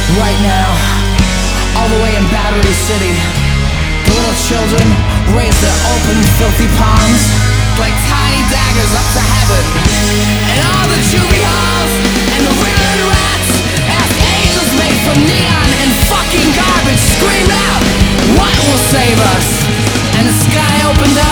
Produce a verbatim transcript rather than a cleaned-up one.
Right now, all the way in Battery City, the little children raise their open, filthy palms like tiny daggers up to heaven. And all the juvie halls and the riddling rats ask angels made from neon and fucking garbage scream out, what will save us? And the sky opened